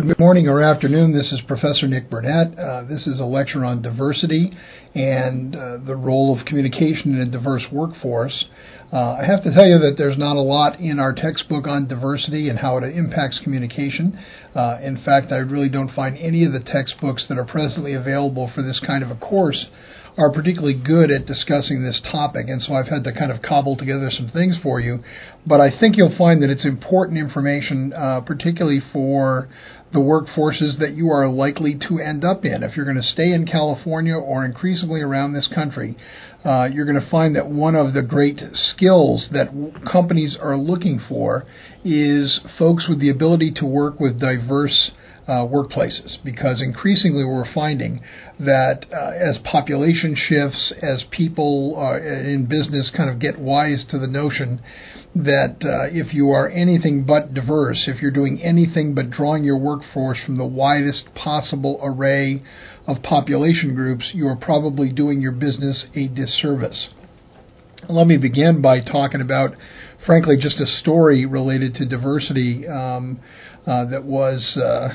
Good morning or afternoon. This is Professor Nick Burnett. This is a lecture on diversity and the role of communication in a diverse workforce. I have to tell you that there's not a lot in our textbook on diversity and how it impacts communication. In fact, I really don't find any of the textbooks that are presently available for this kind of a course are particularly good at discussing this topic, and so I've had to kind of cobble together some things for you. But I think you'll find that it's important information, particularly for the workforces that you are likely to end up in. If you're going to stay in California or increasingly around this country, you're going to find that one of the great skills that companies are looking for is folks with the ability to work with diverse workplaces, because increasingly we're finding that as population shifts, as people in business kind of get wise to the notion that if you are anything but diverse, if you're doing anything but drawing your workforce from the widest possible array of population groups, you are probably doing your business a disservice. Let me begin by talking about, frankly, just a story related to diversity that was,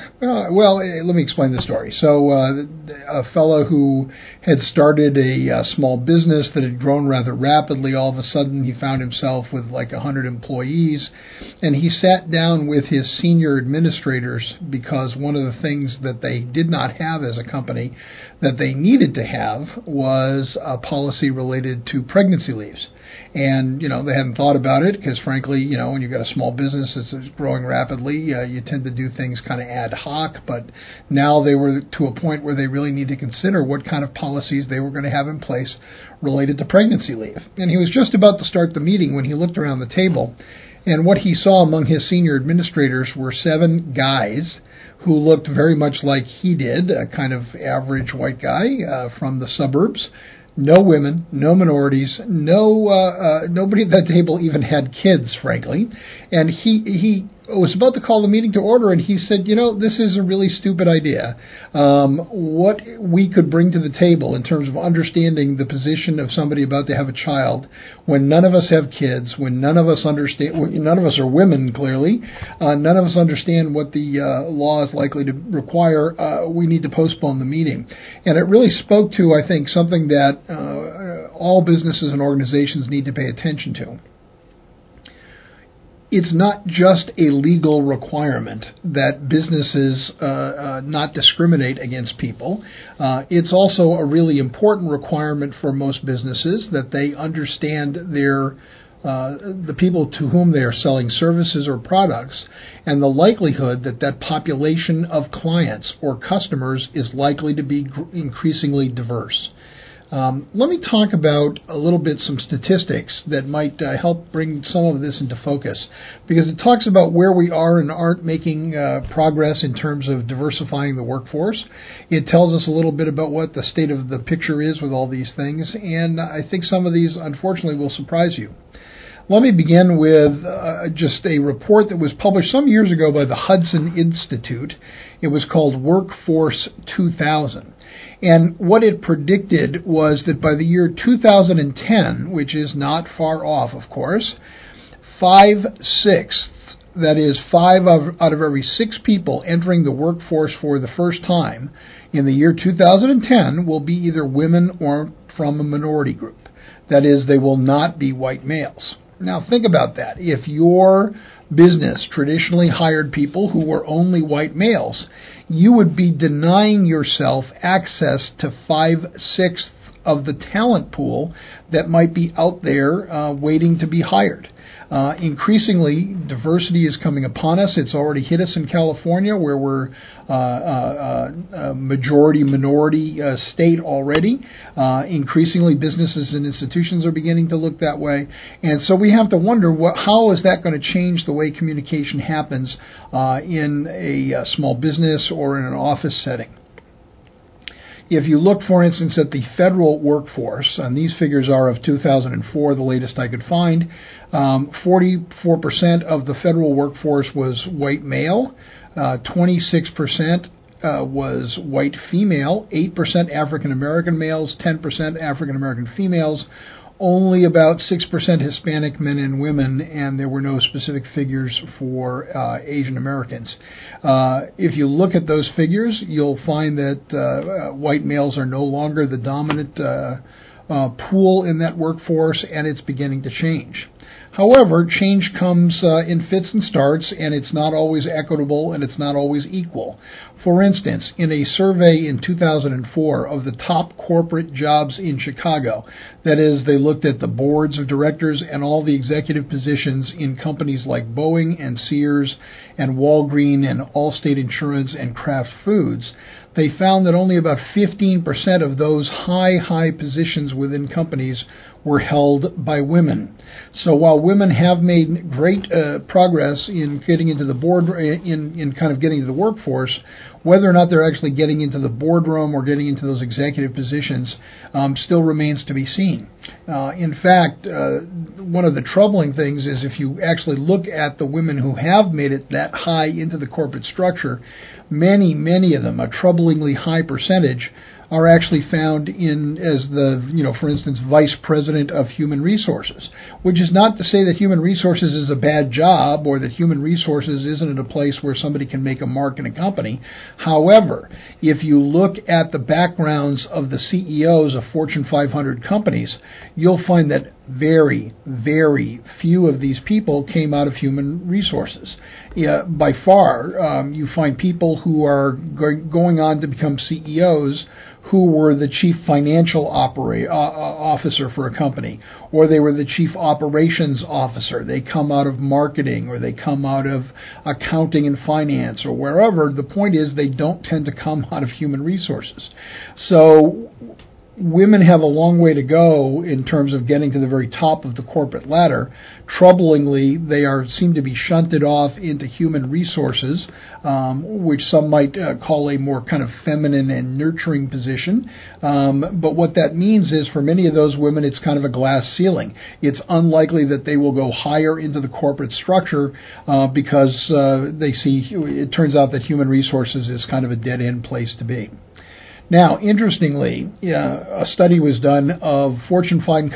let me explain the story. So a fellow who had started a small business that had grown rather rapidly, all of a sudden he found himself with like 100 employees, and he sat down with his senior administrators because one of the things that they did not have as a company that they needed to have was a policy related to pregnancy leaves. And, they hadn't thought about it because, frankly, when you've got a small business that's growing rapidly, you tend to do things kind of ad hoc. But now they were to a point where they really need to consider what kind of policies they were going to have in place related to pregnancy leave. And he was just about to start the meeting when he looked around the table. And what he saw among his senior administrators were 7 guys who looked very much like he did, a kind of average white guy from the suburbs. No women, no minorities, nobody at that table even had kids, frankly. And he was about to call the meeting to order, and he said, this is a really stupid idea. What we could bring to the table in terms of understanding the position of somebody about to have a child, when none of us have kids, when none of us understand, none of us are women, clearly, none of us understand what the law is likely to require, we need to postpone the meeting. And it really spoke to, I think, something that all businesses and organizations need to pay attention to. It's not just a legal requirement that businesses not discriminate against people. It's also a really important requirement for most businesses that they understand the people to whom they are selling services or products, and the likelihood that that population of clients or customers is likely to be increasingly diverse. Let me talk about a little bit some statistics that might help bring some of this into focus, because it talks about where we are and aren't making progress in terms of diversifying the workforce. It tells us a little bit about what the state of the picture is with all these things, and I think some of these, unfortunately, will surprise you. Let me begin with just a report that was published some years ago by the Hudson Institute. It was called Workforce 2000. And what it predicted was that by the year 2010, which is not far off, of course, 5/6, that is 5 out of every 6 people entering the workforce for the first time in the year 2010 will be either women or from a minority group. That is, they will not be white males. Now, think about that. If your business traditionally hired people who were only white males, you would be denying yourself access to 5/6 of the talent pool that might be out there waiting to be hired. Increasingly, diversity is coming upon us. It's already hit us in California, where we're a majority-minority state already. Increasingly, businesses and institutions are beginning to look that way. And so we have to wonder, how is that going to change the way communication happens in a small business or in an office setting? If you look, for instance, at the federal workforce, and these figures are of 2004, the latest I could find, 44% of the federal workforce was white male, 26% was white female, 8% African American males, 10% African American females. only about 6% Hispanic men and women, and there were no specific figures for Asian Americans. If you look at those figures, you'll find that white males are no longer the dominant pool in that workforce, and it's beginning to change. However, change comes in fits and starts, and it's not always equitable and it's not always equal. For instance, in a survey in 2004 of the top corporate jobs in Chicago, that is, they looked at the boards of directors and all the executive positions in companies like Boeing and Sears and Walgreens and Allstate Insurance and Kraft Foods, they found that only about 15% of those high positions within companies were held by women. So while women have made great progress in getting into the board, in kind of getting to the workforce, whether or not they're actually getting into the boardroom or getting into those executive positions still remains to be seen. In fact, one of the troubling things is if you actually look at the women who have made it that high into the corporate structure, many of them, a troublingly high percentage, are actually found in as the, for instance, vice president of human resources, which is not to say that human resources is a bad job or that human resources isn't a place where somebody can make a mark in a company. However, if you look at the backgrounds of the CEOs of Fortune 500 companies, you'll find that very few of these people came out of human resources. By far, you find people who are going on to become CEOs who were the chief financial officer for a company, or they were the chief operations officer. They come out of marketing, or they come out of accounting and finance, or wherever. The point is they don't tend to come out of human resources. So women have a long way to go in terms of getting to the very top of the corporate ladder. Troublingly, they seem to be shunted off into human resources, which some might call a more kind of feminine and nurturing position. But what that means is for many of those women, it's kind of a glass ceiling. It's unlikely that they will go higher into the corporate structure because they see, it turns out that human resources is kind of a dead-end place to be. Now, interestingly, a study was done of Fortune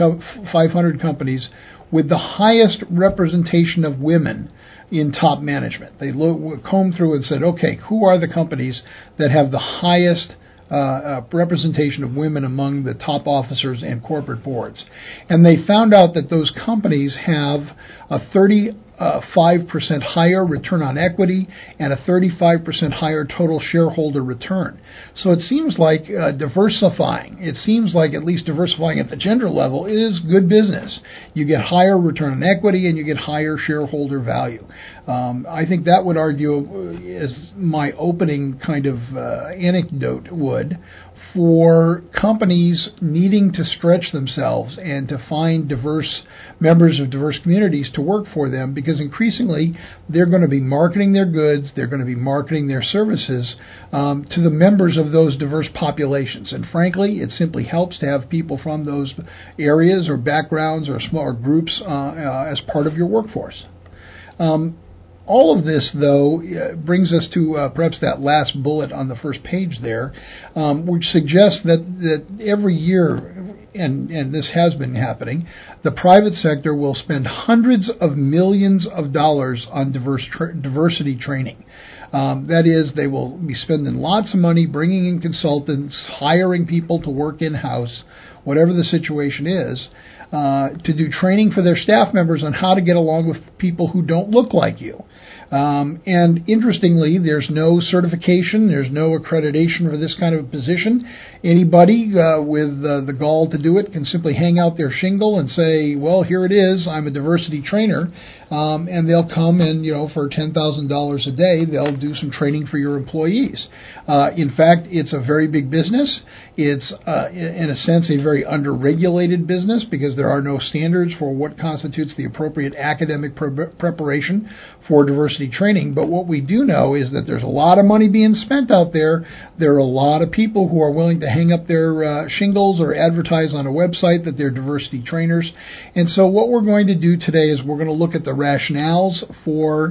500 companies with the highest representation of women in top management. They combed through and said, okay, who are the companies that have the highest representation of women among the top officers and corporate boards? And they found out that those companies have a 35% higher return on equity and a 35% higher total shareholder return. So it seems like diversifying. It seems like at least diversifying at the gender level is good business. You get higher return on equity and you get higher shareholder value. I think that would argue, as my opening kind of anecdote would, for companies needing to stretch themselves and to find diverse members of diverse communities to work for them, because increasingly they're going to be marketing their goods, they're going to be marketing their services to the members of those diverse populations. And frankly, it simply helps to have people from those areas or backgrounds or smaller groups as part of your workforce. All of this, though, brings us to perhaps that last bullet on the first page there, which suggests that every year, and this has been happening, the private sector will spend hundreds of millions of dollars on diversity training. That is, they will be spending lots of money bringing in consultants, hiring people to work in-house, whatever the situation is, to do training for their staff members on how to get along with people who don't look like you. And interestingly, there's no certification, there's no accreditation for this kind of position. Anybody with the gall to do it can simply hang out their shingle and say, well, here it is, I'm a diversity trainer, and they'll come and, for $10,000 a day, they'll do some training for your employees. In fact, it's a very big business. It's, in a sense, a very under-regulated business because there are no standards for what constitutes the appropriate academic preparation for diversity training. But what we do know is that there's a lot of money being spent out there. There are a lot of people who are willing to hang up their shingles or advertise on a website that they're diversity trainers. And so what we're going to do today is we're going to look at the rationales for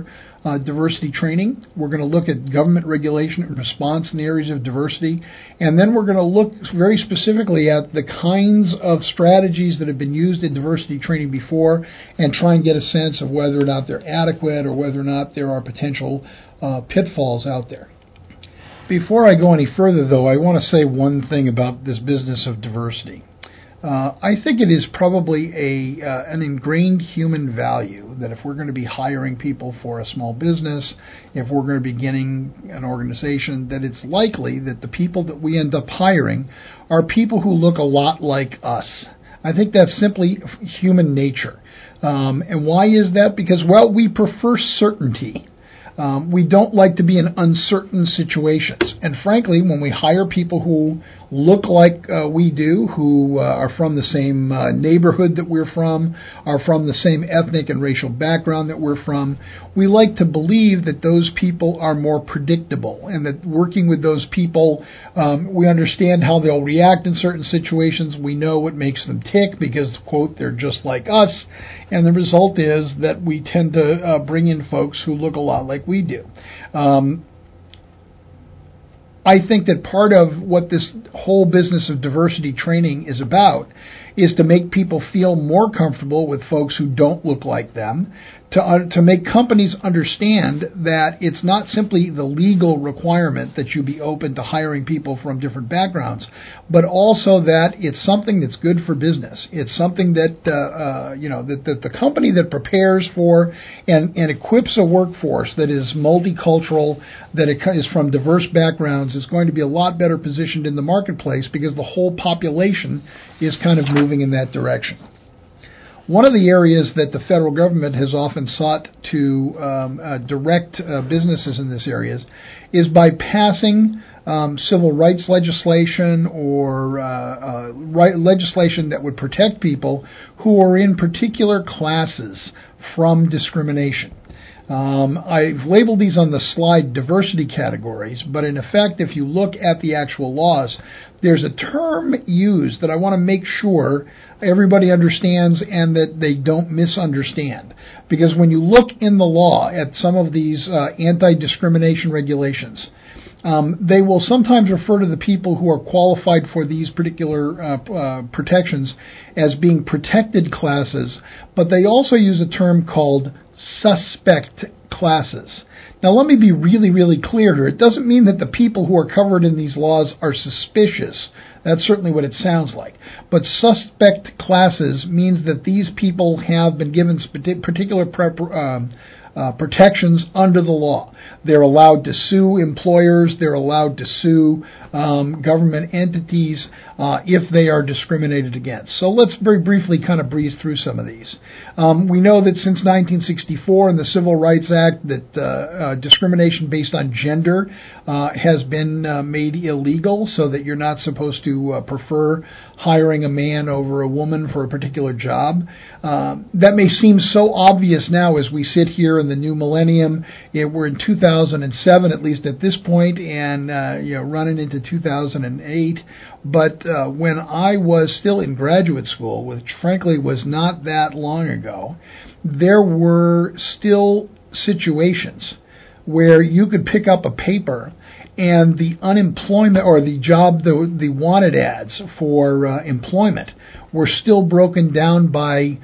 diversity training. We're going to look at government regulation and response in the areas of diversity. And then we're going to look very specifically at the kinds of strategies that have been used in diversity training before and try and get a sense of whether or not they're adequate or whether or not there are potential pitfalls out there. Before I go any further, though, I want to say one thing about this business of diversity. I think it is probably an ingrained human value that if we're going to be hiring people for a small business, if we're going to be beginning an organization, that it's likely that the people that we end up hiring are people who look a lot like us. I think that's simply human nature. And why is that? Because, well, we prefer certainty. We don't like to be in uncertain situations. And frankly, when we hire people who look like we do, who are from the same neighborhood that we're from, are from the same ethnic and racial background that we're from, we like to believe that those people are more predictable and that working with those people, we understand how they'll react in certain situations. We know what makes them tick because, quote, they're just like us. And the result is that we tend to bring in folks who look a lot like we do. I think that part of what this whole business of diversity training is about is to make people feel more comfortable with folks who don't look like them, to make companies understand that it's not simply the legal requirement that you be open to hiring people from different backgrounds, but also that it's something that's good for business. It's something that that the company that prepares for and equips a workforce that is multicultural, that it is from diverse backgrounds, is going to be a lot better positioned in the marketplace because the whole population is kind of moving in that direction. One of the areas that the federal government has often sought to direct businesses in this area is by passing civil rights legislation or legislation that would protect people who are in particular classes from discrimination. I've labeled these on the slide diversity categories, but in effect, if you look at the actual laws, there's a term used that I want to make sure everybody understands and that they don't misunderstand. Because when you look in the law at some of these anti-discrimination regulations, they will sometimes refer to the people who are qualified for these particular protections as being protected classes, but they also use a term called suspect classes. Now, let me be really, really clear here. It doesn't mean that the people who are covered in these laws are suspicious. That's certainly what it sounds like. But suspect classes means that these people have been given particular protections under the law. They're allowed to sue employers. They're allowed to sue government entities if they are discriminated against. So let's very briefly kind of breeze through some of these. We know that since 1964 in the Civil Rights Act that discrimination based on gender has been made illegal, so that you're not supposed to prefer hiring a man over a woman for a particular job. That may seem so obvious now as we sit here in the new millennium. We're in 2007, at least at this point, and running into 2008. But when I was still in graduate school, which frankly was not that long ago, there were still situations where you could pick up a paper and the unemployment or the job, the wanted ads for employment were still broken down by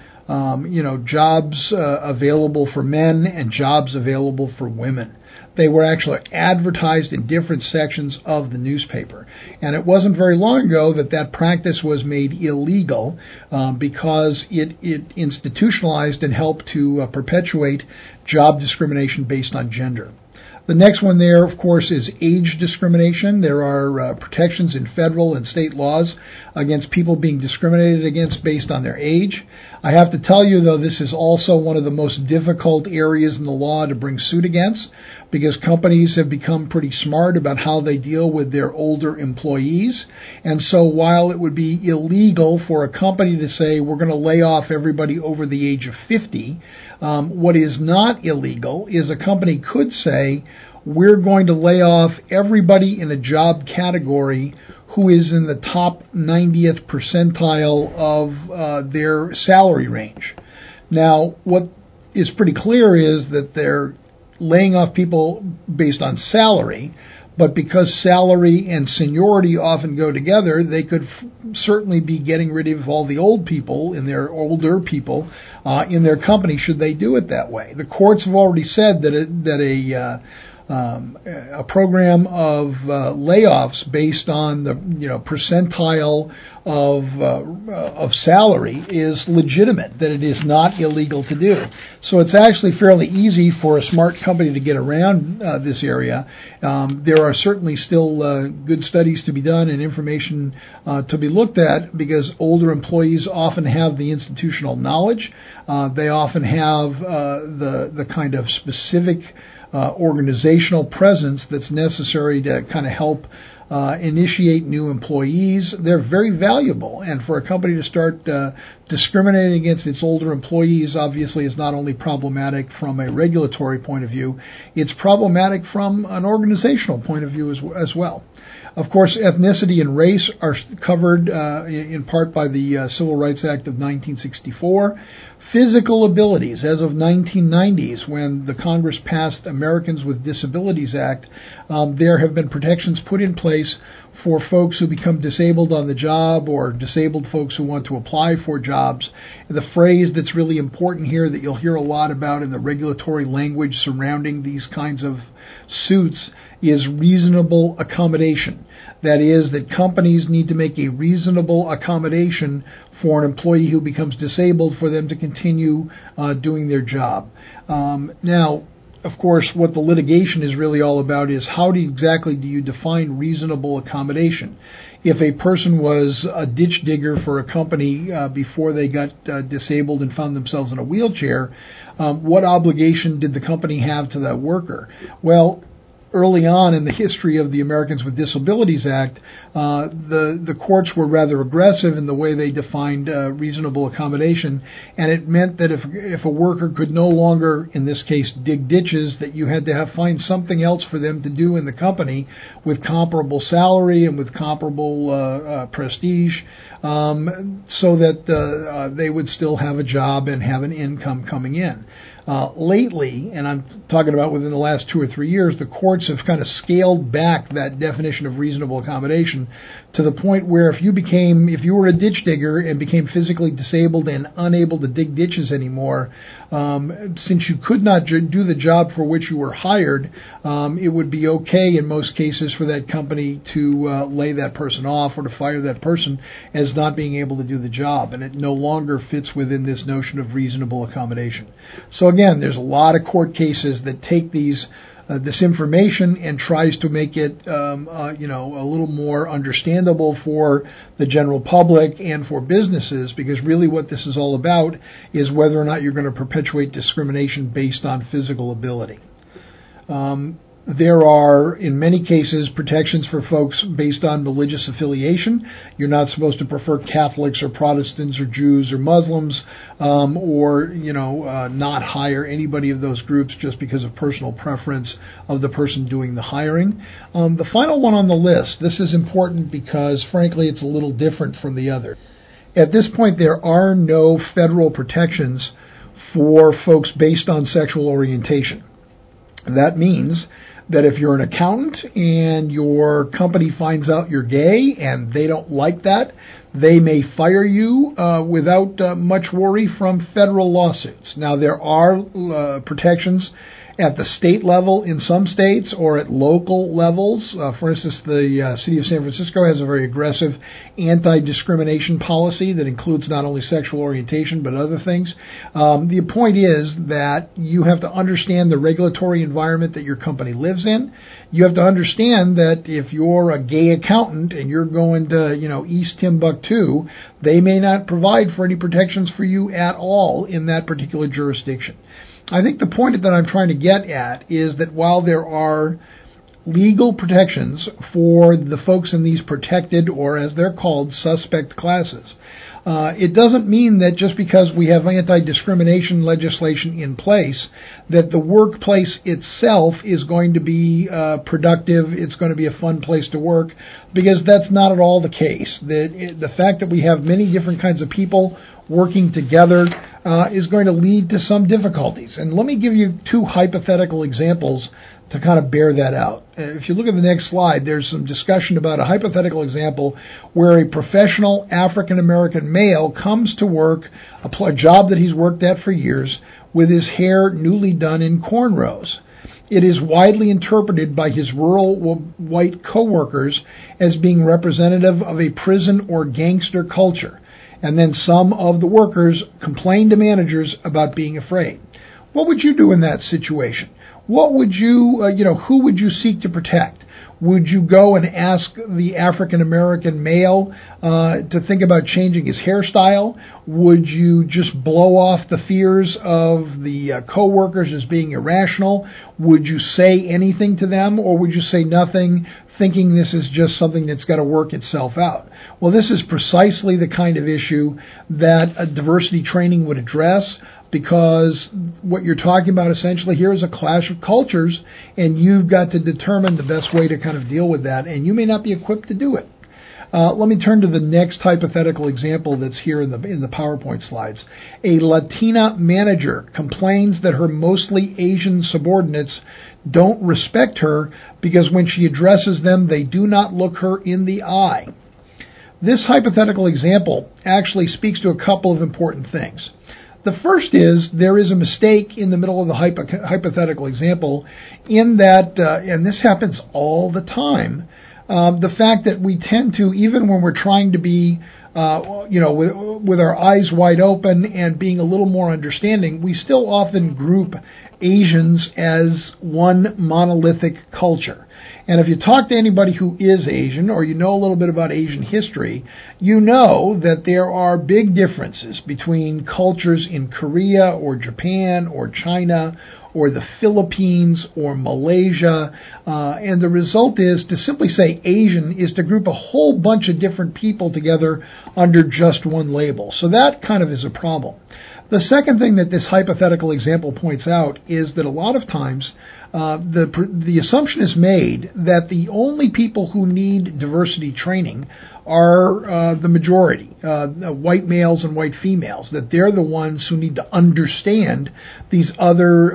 jobs available for men and jobs available for women. They were actually advertised in different sections of the newspaper. And it wasn't very long ago that practice was made illegal because it institutionalized and helped to perpetuate job discrimination based on gender. The next one there, of course, is age discrimination. There are protections in federal and state laws against people being discriminated against based on their age. I have to tell you, though, this is also one of the most difficult areas in the law to bring suit against because companies have become pretty smart about how they deal with their older employees. And so while it would be illegal for a company to say, we're going to lay off everybody over the age of 50, what is not illegal is a company could say, we're going to lay off everybody in a job category who is in the top 90th percentile of their salary range. Now, what is pretty clear is that they're laying off people based on salary, but because salary and seniority often go together, they could certainly be getting rid of all the older people in their company should they do it that way. The courts have already said that a program of layoffs based on the percentile of salary is legitimate, that it is not illegal to do. So it's actually fairly easy for a smart company to get around this area. There are certainly still good studies to be done and information to be looked at, because older employees often have the institutional knowledge. They often have the kind of specific organizational presence that's necessary to kind of help initiate new employees. They're very valuable, and for a company to start discriminating against its older employees obviously is not only problematic from a regulatory point of view, it's problematic from an organizational point of view as well. Of course, ethnicity and race are covered in part by the Civil Rights Act of 1964. Physical abilities, as of 1990s, when the Congress passed Americans with Disabilities Act, there have been protections put in place for folks who become disabled on the job, or disabled folks who want to apply for jobs. The phrase that's really important here that you'll hear a lot about in the regulatory language surrounding these kinds of suits is reasonable accommodation. That is, that companies need to make a reasonable accommodation for an employee who becomes disabled for them to continue doing their job. Now, of course, what the litigation is really all about is how exactly do you define reasonable accommodation? If a person was a ditch digger for a company before they got disabled and found themselves in a wheelchair, what obligation did the company have to that worker? Well, early on in the history of the Americans with Disabilities Act, the courts were rather aggressive in the way they defined reasonable accommodation, and it meant that if a worker could no longer, in this case, dig ditches, that you had to find something else for them to do in the company with comparable salary and with comparable prestige, so that they would still have a job and have an income coming in. Lately, and I'm talking about within the last 2 or 3 years, the courts have kind of scaled back that definition of reasonable accommodation to the point where if you were a ditch digger and became physically disabled and unable to dig ditches anymore, since you could not do the job for which you were hired, it would be okay in most cases for that company to lay that person off or to fire that person as not being able to do the job, and it no longer fits within this notion of reasonable accommodation. So again, there's a lot of court cases that take this information and tries to make it a little more understandable for the general public and for businesses, because really what this is all about is whether or not you're going to perpetuate discrimination based on physical ability. There are, in many cases, protections for folks based on religious affiliation. You're not supposed to prefer Catholics or Protestants or Jews or Muslims, or not hire anybody of those groups just because of personal preference of the person doing the hiring. The final one on the list, this is important because, frankly, it's a little different from the other. At this point, there are no federal protections for folks based on sexual orientation. That means that if you're an accountant and your company finds out you're gay and they don't like that, they may fire you without much worry from federal lawsuits. Now, there are protections at the state level in some states or at local levels. For instance, the city of San Francisco has a very aggressive anti-discrimination policy that includes not only sexual orientation but other things. The point is that you have to understand the regulatory environment that your company lives in. You have to understand that if you're a gay accountant and you're going to, East Timbuktu, they may not provide for any protections for you at all in that particular jurisdiction. I think the point that I'm trying to get at is that while there are legal protections for the folks in these protected, or as they're called, suspect classes, it doesn't mean that just because we have anti-discrimination legislation in place that the workplace itself is going to be productive, it's going to be a fun place to work, because that's not at all the case. The fact that we have many different kinds of people working together is going to lead to some difficulties. And let me give you two hypothetical examples to kind of bear that out. If you look at the next slide, there's some discussion about a hypothetical example where a professional African-American male comes to work, a job that he's worked at for years, with his hair newly done in cornrows. It is widely interpreted by his rural white coworkers as being representative of a prison or gangster culture. And then some of the workers complain to managers about being afraid. What would you do in that situation? What would you, who would you seek to protect? Would you go and ask the African-American male to think about changing his hairstyle? Would you just blow off the fears of the coworkers as being irrational? Would you say anything to them, or would you say nothing, thinking this is just something that's got to work itself out? Well, this is precisely the kind of issue that a diversity training would address, because what you're talking about essentially here is a clash of cultures, and you've got to determine the best way to kind of deal with that, and you may not be equipped to do it. Let me turn to the next hypothetical example that's here in the PowerPoint slides. A Latina manager complains that her mostly Asian subordinates don't respect her because when she addresses them, they do not look her in the eye. This hypothetical example actually speaks to a couple of important things. The first is there is a mistake in the middle of the hypothetical example in that, and this happens all the time, the fact that we tend to, even when we're trying to be, with our eyes wide open and being a little more understanding, we still often group Asians as one monolithic culture. And if you talk to anybody who is Asian, or you know a little bit about Asian history, you know that there are big differences between cultures in Korea or Japan or China or the Philippines or Malaysia. And the result is to simply say Asian is to group a whole bunch of different people together under just one label. So that kind of is a problem. The second thing that this hypothetical example points out is that a lot of times the assumption is made that the only people who need diversity training are the majority, white males and white females, that they're the ones who need to understand these other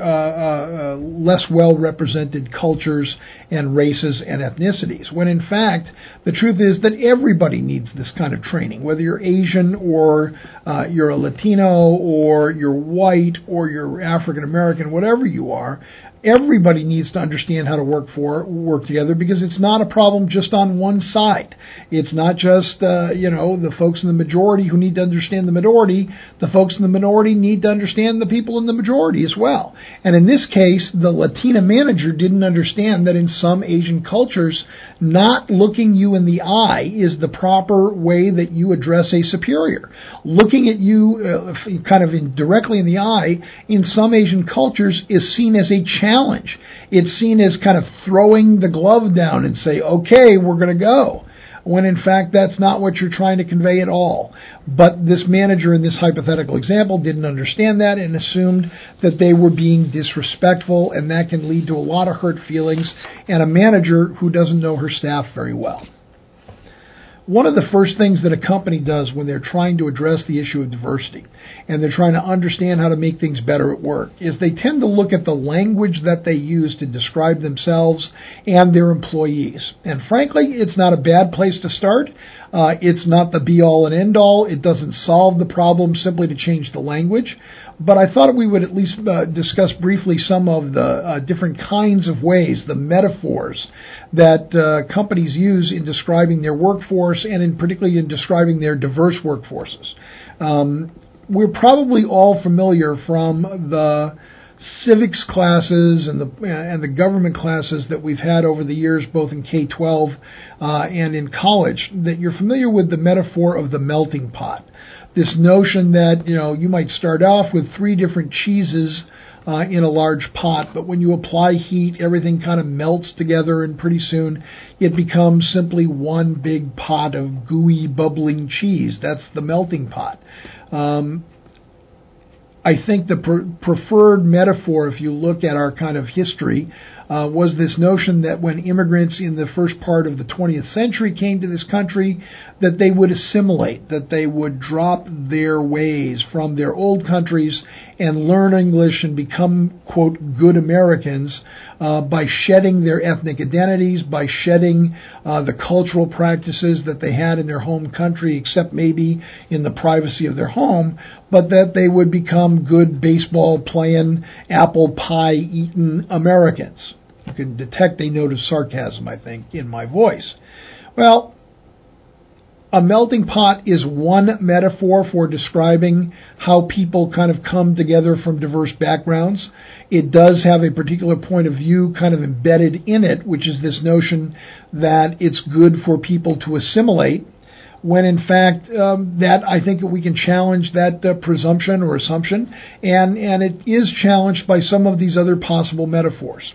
less well-represented cultures and races and ethnicities, when in fact the truth is that everybody needs this kind of training, whether you're Asian or you're a Latino or you're white or you're African American, whatever you are. Everybody needs to understand how to work together, because it's not a problem just on one side. It's not just the folks in the majority who need to understand the minority. The folks in the minority need to understand the people in the majority as well. And in this case, the Latina manager didn't understand that in some Asian cultures, not looking you in the eye is the proper way that you address a superior. Looking at you directly in the eye in some Asian cultures is seen as a challenge. It's seen as kind of throwing the glove down and say, okay, we're going to go, when in fact that's not what you're trying to convey at all. But this manager in this hypothetical example didn't understand that and assumed that they were being disrespectful, and that can lead to a lot of hurt feelings and a manager who doesn't know her staff very well. One of the first things that a company does when they're trying to address the issue of diversity and they're trying to understand how to make things better at work is they tend to look at the language that they use to describe themselves and their employees. And frankly, it's not a bad place to start. It's not the be-all and end-all. It doesn't solve the problem simply to change the language. But I thought we would at least discuss briefly some of the different kinds of ways, the metaphors that companies use in describing their workforce and particularly in describing their diverse workforces. We're probably all familiar from the civics classes and the government classes that we've had over the years, both in K-12 and in college, that you're familiar with the metaphor of the melting pot. This notion that, you might start off with 3 different cheeses in a large pot, but when you apply heat, everything kind of melts together, and pretty soon it becomes simply one big pot of gooey, bubbling cheese. That's the melting pot. I think the preferred metaphor, if you look at our kind of history, was this notion that when immigrants in the first part of the 20th century came to this country, that they would assimilate, that they would drop their ways from their old countries and learn English and become, quote, good Americans by shedding their ethnic identities, by shedding the cultural practices that they had in their home country, except maybe in the privacy of their home, but that they would become good baseball-playing, apple pie-eating Americans. You can detect a note of sarcasm, I think, in my voice. Well, a melting pot is one metaphor for describing how people kind of come together from diverse backgrounds. It does have a particular point of view kind of embedded in it, which is this notion that it's good for people to assimilate, when in fact that I think we can challenge that presumption or assumption, and it is challenged by some of these other possible metaphors.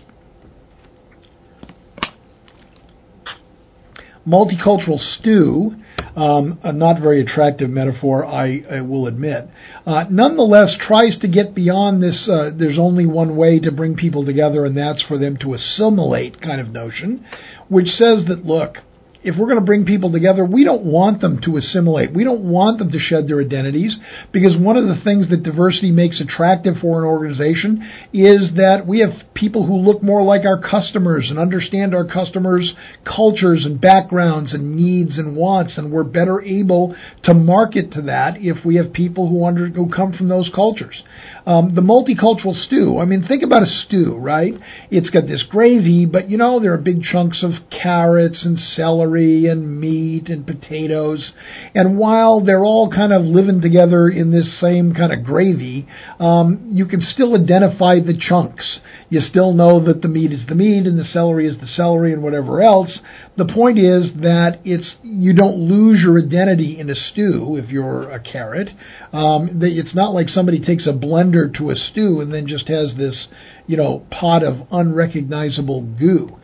Multicultural stew, a not very attractive metaphor, I will admit, nonetheless tries to get beyond this there's only one way to bring people together, and that's for them to assimilate kind of notion, which says that, look, if we're going to bring people together, we don't want them to assimilate. We don't want them to shed their identities, because one of the things that diversity makes attractive for an organization is that we have people who look more like our customers and understand our customers' cultures and backgrounds and needs and wants, and we're better able to market to that if we have people who come from those cultures. The multicultural stew, I mean, think about a stew, right? It's got this gravy, but, you know, there are big chunks of carrots and celery and meat and potatoes. And while they're all kind of living together in this same kind of gravy, you can still identify the chunks. You still know that the meat is the meat and the celery is the celery and whatever else. The point is that you don't lose your identity in a stew if you're a carrot. It's not like somebody takes a blender to a stew and then just has this, pot of unrecognizable goo.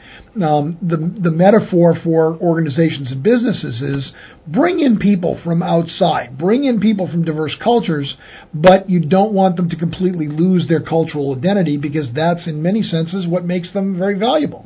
The metaphor for organizations and businesses is bring in people from outside, bring in people from diverse cultures, but you don't want them to completely lose their cultural identity, because that's in many senses what makes them very valuable.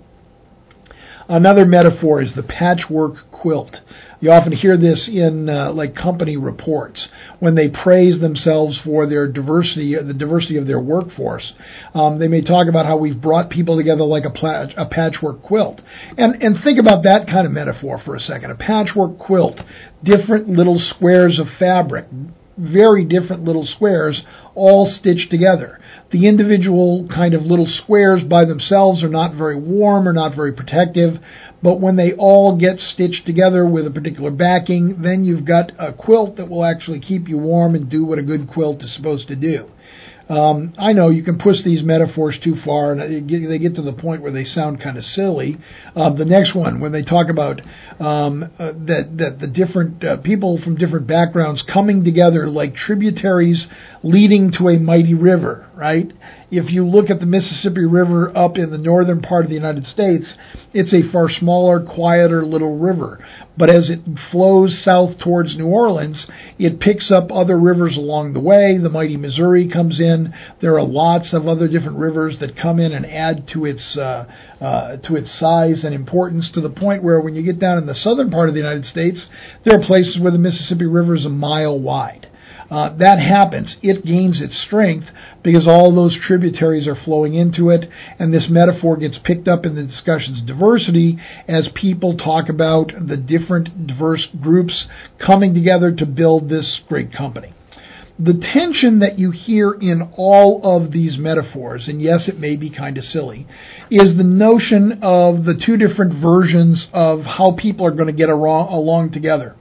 Another metaphor is the patchwork quilt. You often hear this in company reports when they praise themselves for their diversity, the diversity of their workforce. They may talk about how we've brought people together like a patchwork quilt. And think about that kind of metaphor for a second. A patchwork quilt, different little squares of fabric, very different little squares, all stitched together. The individual kind of little squares by themselves are not very warm or not very protective, but when they all get stitched together with a particular backing, then you've got a quilt that will actually keep you warm and do what a good quilt is supposed to do. I know you can push these metaphors too far, and they get to the point where they sound kind of silly. The next one, when they talk about that the different people from different backgrounds coming together like tributaries leading to a mighty river, right? If you look at the Mississippi River up in the northern part of the United States, it's a far smaller, quieter little river. But as it flows south towards New Orleans, it picks up other rivers along the way. The mighty Missouri comes in. There are lots of other different rivers that come in and add to its size and importance, to the point where when you get down in the southern part of the United States, there are places where the Mississippi River is a mile wide. That happens. It gains its strength because all those tributaries are flowing into it, and this metaphor gets picked up in the discussions of diversity as people talk about the different diverse groups coming together to build this great company. The tension that you hear in all of these metaphors, and yes, it may be kind of silly, is the notion of the two different versions of how people are going to get along together.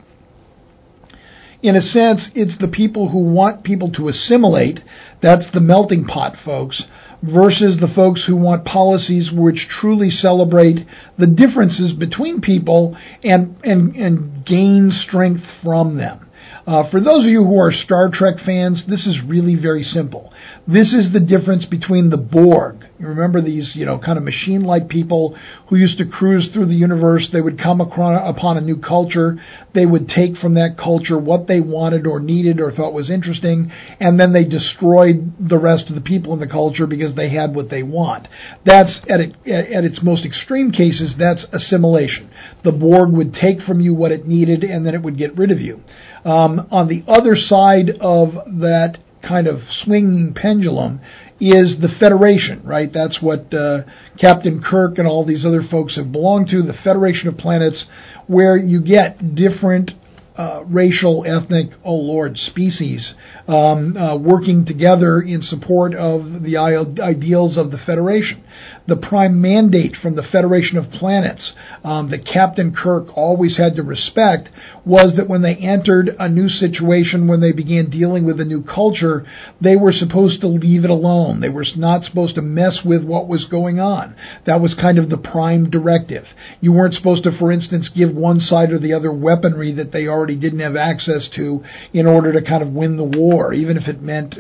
In a sense, it's the people who want people to assimilate, that's the melting pot folks, versus the folks who want policies which truly celebrate the differences between people and gain strength from them. For those of you who are Star Trek fans, this is really very simple. This is the difference between the Borg, You remember these, kind of machine-like people who used to cruise through the universe. They would come upon a new culture. They would take from that culture what they wanted or needed or thought was interesting, and then they destroyed the rest of the people in the culture because they had what they want. That's, at its most extreme cases, that's assimilation. The Borg would take from you what it needed, and then it would get rid of you. On the other side of that kind of swinging pendulum is the Federation, right? That's what Captain Kirk and all these other folks have belonged to, the Federation of Planets, where you get different racial, ethnic, species working together in support of the ideals of the Federation. The prime mandate from the Federation of Planets that Captain Kirk always had to respect was that when they entered a new situation, when they began dealing with a new culture, they were supposed to leave it alone. They were not supposed to mess with what was going on. That was kind of the prime directive. You weren't supposed to, for instance, give one side or the other weaponry that they already didn't have access to in order to kind of win the war, even if it meant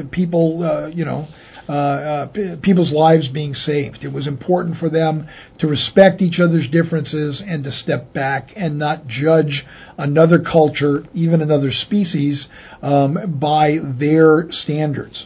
people's lives being saved. It was important for them to respect each other's differences and to step back and not judge another culture, even another species, by their standards.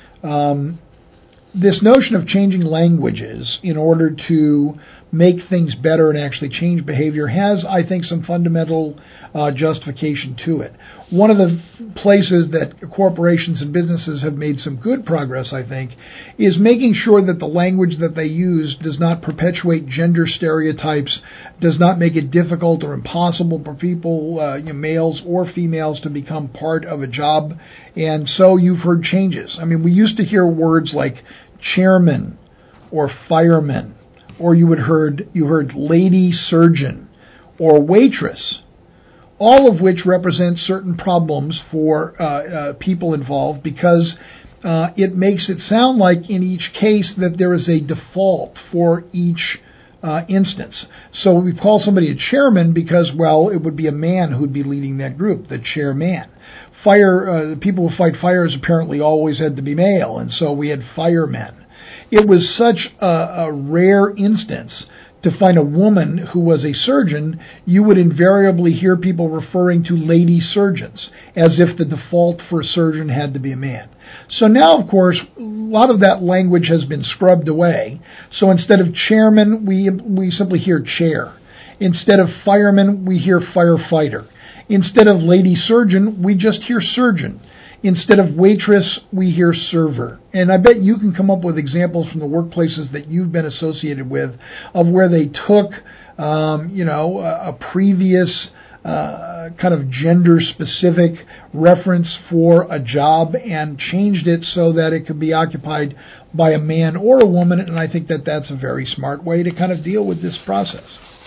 This notion of changing languages in order to make things better and actually change behavior has, I think, some fundamental justification to it. One of the places that corporations and businesses have made some good progress, I think, is making sure that the language that they use does not perpetuate gender stereotypes, does not make it difficult or impossible for people, males or females, to become part of a job. And so you've heard changes. I mean, we used to hear words like chairman or fireman, or you heard lady surgeon or waitress, all of which represent certain problems for people involved, because it makes it sound like in each case that there is a default for each instance. So we call somebody a chairman because, well, it would be a man who would be leading that group, the chairman. The people who fight fires apparently always had to be male, and so we had firemen. It was such a rare instance to find a woman who was a surgeon. You would invariably hear people referring to lady surgeons as if the default for a surgeon had to be a man. So now, of course, a lot of that language has been scrubbed away. So instead of chairman, we simply hear chair. Instead of fireman, we hear firefighter. Instead of lady surgeon, we just hear surgeon. Instead of waitress, we hear server. And I bet you can come up with examples from the workplaces that you've been associated with of where they took, a previous kind of gender-specific reference for a job and changed it so that it could be occupied by a man or a woman. And I think that that's a very smart way to kind of deal with this process.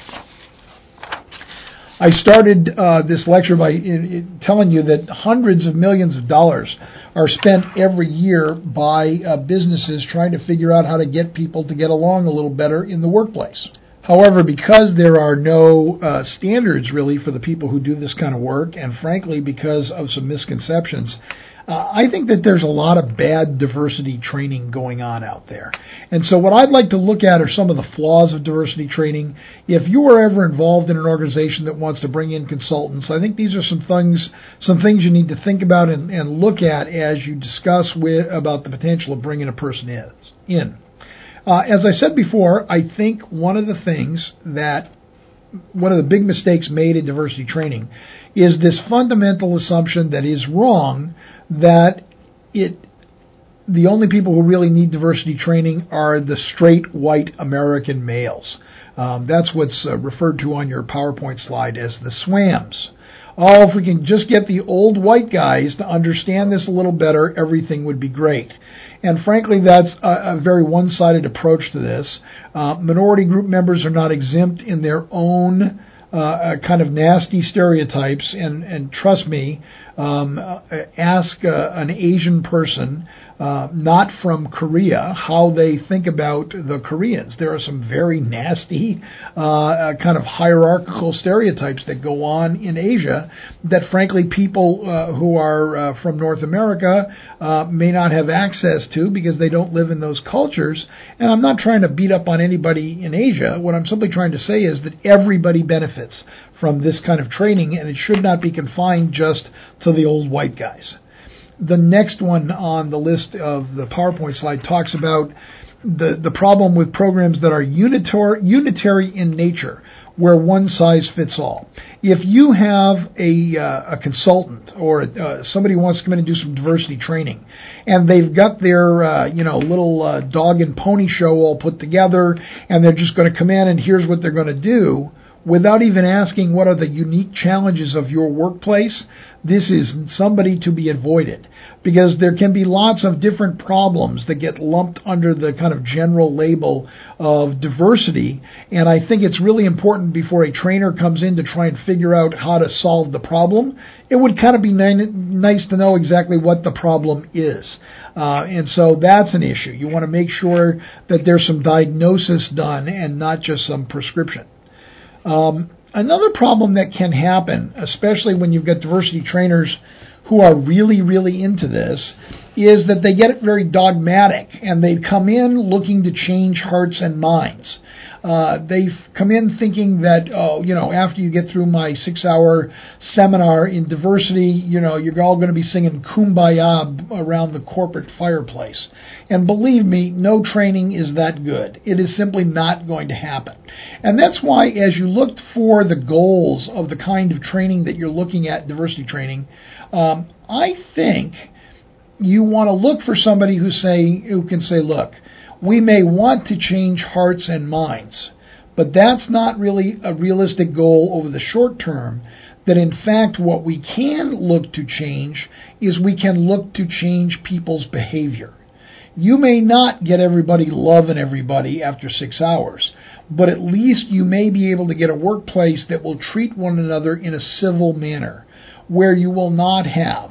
I started this lecture by telling you that hundreds of millions of dollars are spent every year by businesses trying to figure out how to get people to get along a little better in the workplace. However, because there are no standards really for the people who do this kind of work, and frankly because of some misconceptions, I think that there's a lot of bad diversity training going on out there. And so what I'd like to look at are some of the flaws of diversity training. If you are ever involved in an organization that wants to bring in consultants, I think these are some things you need to think about and look at as you discuss about the potential of bringing a person in. As I said before, I think one of the big mistakes made in diversity training is this fundamental assumption that is wrong, that the only people who really need diversity training are the straight white American males. That's what's referred to on your PowerPoint slide as the SWAMs. Oh, if we can just get the old white guys to understand this a little better, everything would be great. And frankly, that's a very one-sided approach to this. Minority group members are not exempt in their own kind of nasty stereotypes, and trust me, ask an Asian person not from Korea, how they think about the Koreans. There are some very nasty kind of hierarchical stereotypes that go on in Asia that, frankly, people who are from North America may not have access to because they don't live in those cultures. And I'm not trying to beat up on anybody in Asia. What I'm simply trying to say is that everybody benefits from this kind of training, and it should not be confined just to the old white guys. The next one on the list of the PowerPoint slide talks about the problem with programs that are unitary in nature, where one size fits all. If you have a consultant or somebody who wants to come in and do some diversity training, and they've got their little dog and pony show all put together, and they're just going to come in and here's what they're going to do, without even asking what are the unique challenges of your workplace, this is somebody to be avoided, because there can be lots of different problems that get lumped under the kind of general label of diversity, and I think it's really important before a trainer comes in to try and figure out how to solve the problem, it would kind of be nice to know exactly what the problem is. And so that's an issue. You want to make sure that there's some diagnosis done and not just some prescription. Another problem that can happen, especially when you've got diversity trainers who are really, really into this, is that they get very dogmatic and they come in looking to change hearts and minds. They've come in thinking that, after you get through my 6-hour seminar in diversity, you're all going to be singing Kumbaya around the corporate fireplace. And believe me, no training is that good. It is simply not going to happen. And that's why, as you look for the goals of the kind of training that you're looking at, diversity training, I think you want to look for somebody who can say, look, we may want to change hearts and minds, but that's not really a realistic goal over the short term. That in fact what we can look to change is we can look to change people's behavior. You may not get everybody loving everybody after 6 hours, but at least you may be able to get a workplace that will treat one another in a civil manner, where you will not have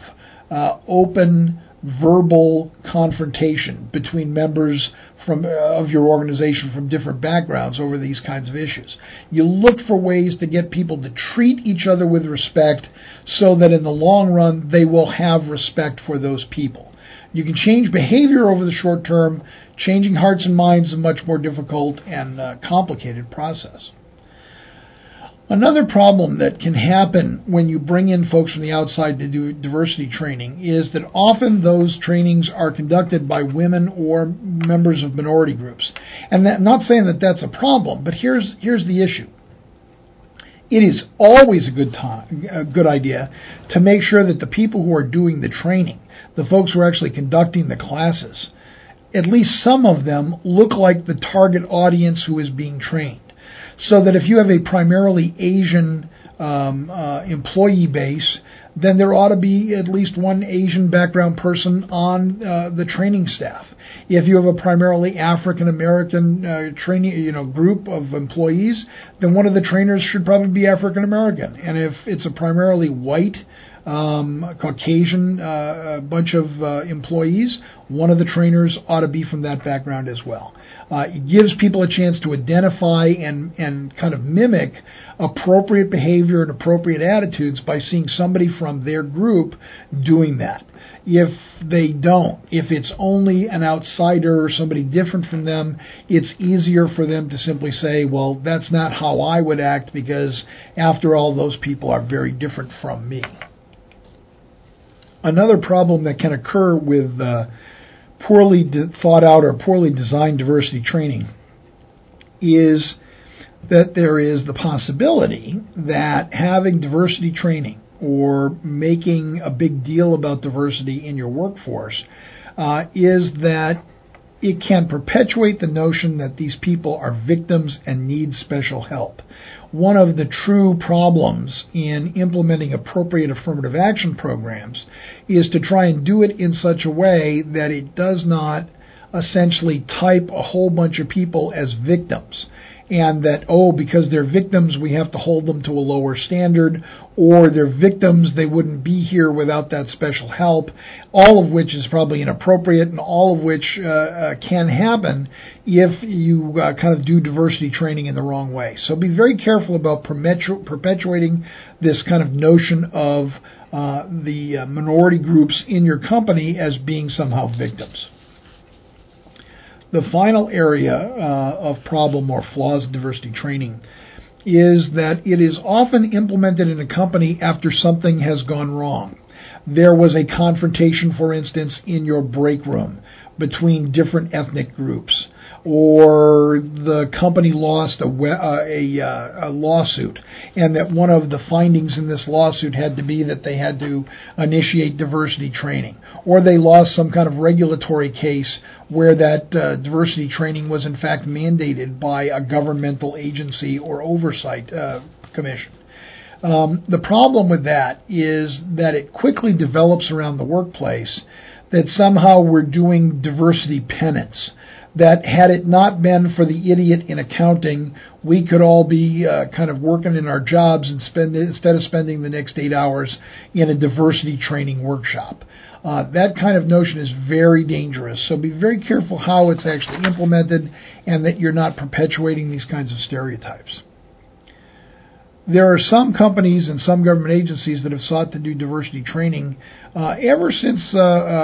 open verbal confrontation between members of your organization from different backgrounds over these kinds of issues. You look for ways to get people to treat each other with respect so that in the long run they will have respect for those people. You can change behavior over the short term. Changing hearts and minds is a much more difficult and complicated process. Another problem that can happen when you bring in folks from the outside to do diversity training is that often those trainings are conducted by women or members of minority groups. And I'm not saying that that's a problem, but here's the issue. It is always a good idea to make sure that the people who are doing the training, the folks who are actually conducting the classes, at least some of them look like the target audience who is being trained. So that if you have a primarily Asian employee base, then there ought to be at least one Asian background person on the training staff. If you have a primarily African American training group of employees, then one of the trainers should probably be African American. And if it's a primarily white Caucasian bunch of employees, one of the trainers ought to be from that background as well. It gives people a chance to identify and kind of mimic appropriate behavior and appropriate attitudes by seeing somebody from their group doing that. If they don't, if it's only an outsider or somebody different from them, it's easier for them to simply say, well, that's not how I would act because, after all, those people are very different from me. Another problem that can occur with poorly thought out or poorly designed diversity training is that there is the possibility that having diversity training or making a big deal about diversity in your workforce is that it can perpetuate the notion that these people are victims and need special help. One of the true problems in implementing appropriate affirmative action programs is to try and do it in such a way that it does not essentially type a whole bunch of people as victims. And that, because they're victims, we have to hold them to a lower standard, or they're victims, they wouldn't be here without that special help, all of which is probably inappropriate, and all of which can happen if you kind of do diversity training in the wrong way. So be very careful about perpetuating this kind of notion of the minority groups in your company as being somehow victims. The final area of problem or flaws in diversity training is that it is often implemented in a company after something has gone wrong. There was a confrontation, for instance, in your break room between different ethnic groups, or the company lost a lawsuit, and that one of the findings in this lawsuit had to be that they had to initiate diversity training, or they lost some kind of regulatory case where that diversity training was in fact mandated by a governmental agency or oversight commission. The problem with that is that it quickly develops around the workplace that somehow we're doing diversity penance, that had it not been for the idiot in accounting, we could all be kind of working in our jobs and instead of spending the next 8 hours in a diversity training workshop. That kind of notion is very dangerous, so be very careful how it's actually implemented and that you're not perpetuating these kinds of stereotypes. There are some companies and some government agencies that have sought to do diversity training ever since,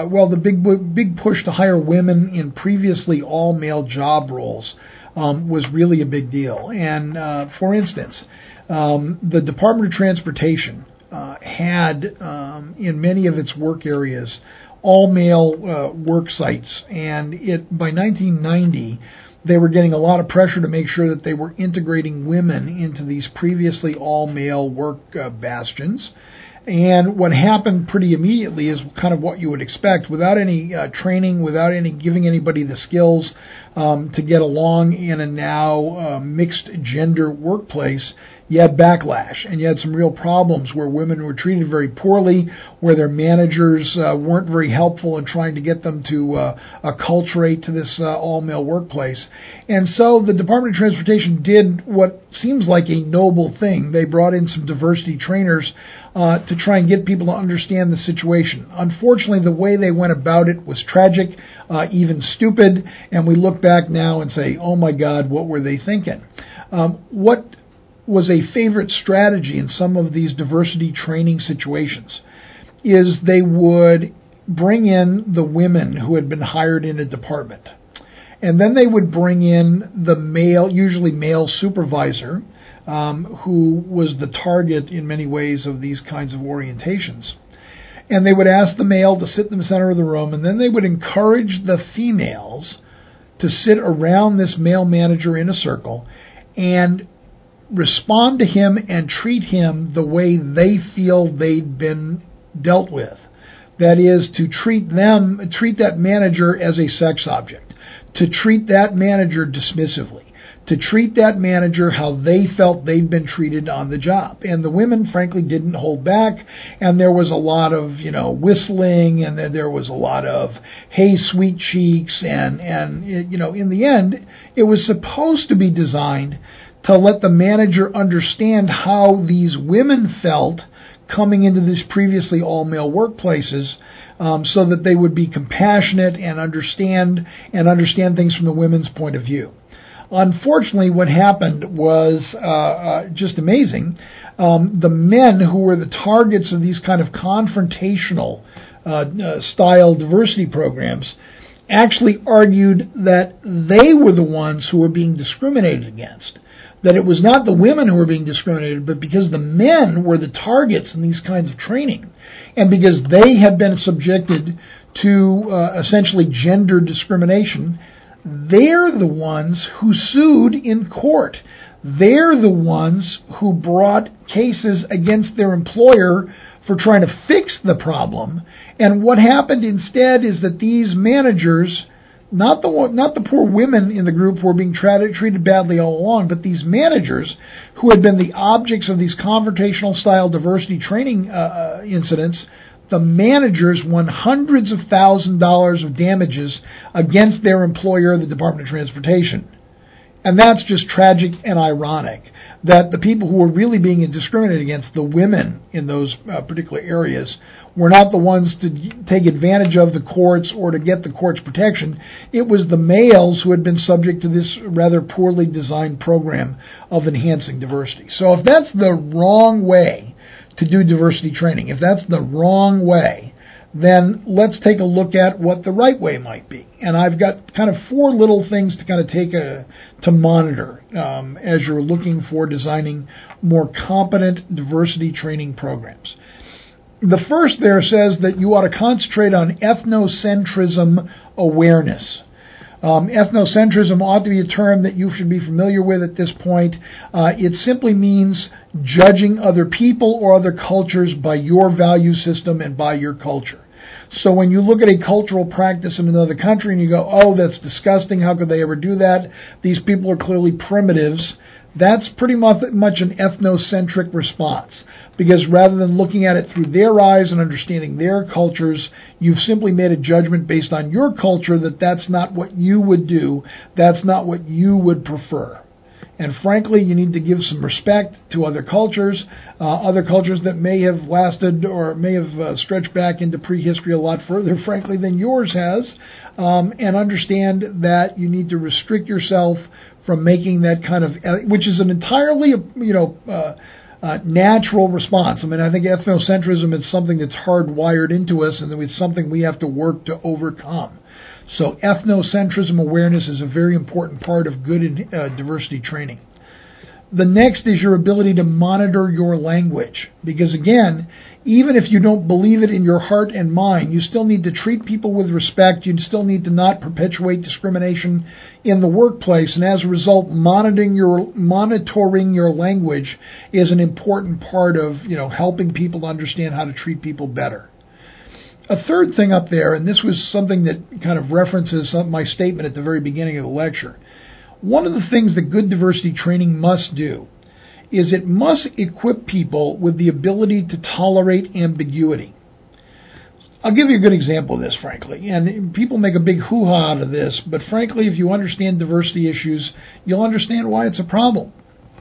the big push to hire women in previously all-male job roles was really a big deal. And, for instance, the Department of Transportation had, in many of its work areas, all-male work sites. And by 1990, they were getting a lot of pressure to make sure that they were integrating women into these previously all-male work bastions. And what happened pretty immediately is kind of what you would expect. Without any training, without any giving anybody the skills to get along in a now mixed gender workplace, you had backlash, and you had some real problems where women were treated very poorly, where their managers weren't very helpful in trying to get them to acculturate to this all-male workplace. And so the Department of Transportation did what seems like a noble thing. They brought in some diversity trainers to try and get people to understand the situation. Unfortunately, the way they went about it was tragic, even stupid, and we look back now and say, oh my God, what were they thinking? What was a favorite strategy in some of these diversity training situations is they would bring in the women who had been hired in a department. And then they would bring in the male, usually male supervisor, who was the target in many ways of these kinds of orientations. And they would ask the male to sit in the center of the room, and then they would encourage the females to sit around this male manager in a circle and respond to him and treat him the way they feel they'd been dealt with. That is, to treat that manager as a sex object, to treat that manager dismissively, to treat that manager how they felt they'd been treated on the job. And the women, frankly, didn't hold back, and there was a lot of, whistling, and then there was a lot of, hey, sweet cheeks, and in the end, it was supposed to be designed to let the manager understand how these women felt coming into these previously all-male workplaces, so that they would be compassionate and understand things from the women's point of view. Unfortunately, what happened was just amazing. The men who were the targets of these kind of confrontational style diversity programs actually argued that they were the ones who were being discriminated against. That it was not the women who were being discriminated, but because the men were the targets in these kinds of training, and because they had been subjected to essentially gender discrimination, they're the ones who sued in court. They're the ones who brought cases against their employer for trying to fix the problem. And what happened instead is that these managers, not the poor women in the group who were being treated badly all along, but these managers who had been the objects of these confrontational style diversity training incidents, the managers won hundreds of thousands of dollars of damages against their employer, the Department of Transportation. And that's just tragic and ironic that the people who were really being discriminated against, the women in those particular areas, were not the ones to take advantage of the courts or to get the court's protection. It was the males who had been subject to this rather poorly designed program of enhancing diversity. So if that's the wrong way to do diversity training, if that's the wrong way, then let's take a look at what the right way might be. And I've got kind of 4 little things to kind of to monitor as you're looking for designing more competent diversity training programs. The first there says that you ought to concentrate on ethnocentrism awareness. Ethnocentrism ought to be a term that you should be familiar with at this point. It simply means judging other people or other cultures by your value system and by your culture. So when you look at a cultural practice in another country and you go, oh, that's disgusting, how could they ever do that? These people are clearly primitives. That's pretty much an ethnocentric response, because rather than looking at it through their eyes and understanding their cultures, you've simply made a judgment based on your culture that that's not what you would do, that's not what you would prefer. And frankly, you need to give some respect to other cultures that may have lasted or may have stretched back into prehistory a lot further, frankly, than yours has, and understand that you need to restrict yourself from making that kind of, which is an entirely, natural response. I mean, I think ethnocentrism is something that's hardwired into us, and it's something we have to work to overcome. So ethnocentrism awareness is a very important part of good diversity training. The next is your ability to monitor your language, because again, even if you don't believe it in your heart and mind, you still need to treat people with respect. You still need to not perpetuate discrimination in the workplace, and as a result, monitoring your language is an important part of helping people understand how to treat people better. A third thing up there, and this was something that kind of references my statement at the very beginning of the lecture. One of the things that good diversity training must do is it must equip people with the ability to tolerate ambiguity. I'll give you a good example of this, frankly, and people make a big hoo-ha out of this, but frankly, if you understand diversity issues, you'll understand why it's a problem.